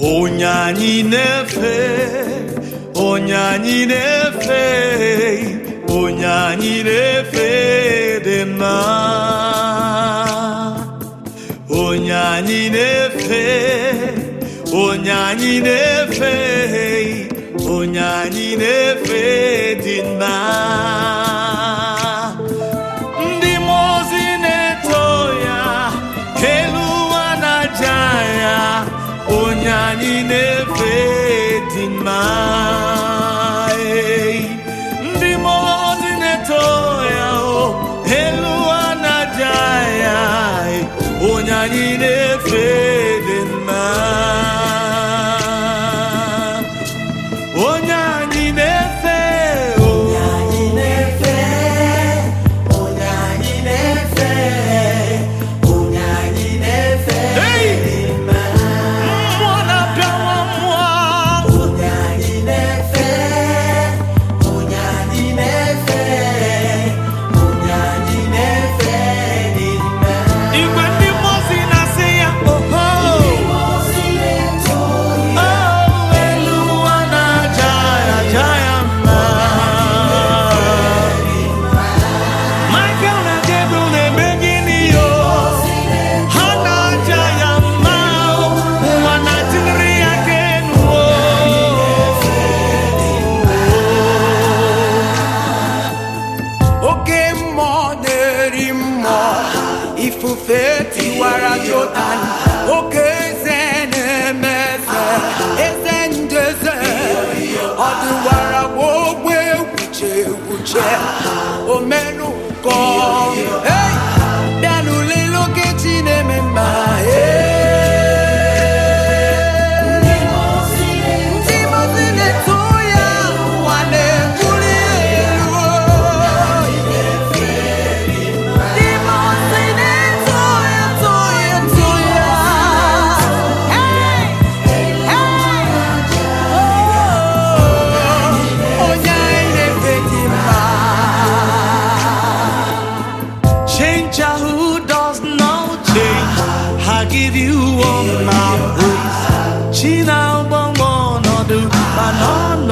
Onyanyi nefe, onyanyi nefe, onyanyi nefe dema. Onyanyi nefe, onyanyi nefe, onyanyi nefe dema. Ndi mozi netoya, kelu anajaya. Onyanyi nefe dima. Ndi mozi netoya o helu anajaya. Onyanyi nefe dima. Onyanyi nefe. Onyanyi nefe. Onyanyi nefe. Onyanyi nefe. Hey! Ifufeti wara Jordan, okay zene mese, ezendeze, adu wara wogwe uche, omenu ko, hey, danu lelo ketine memba, hey. Who does not change, I give you all my praise. China, one, do,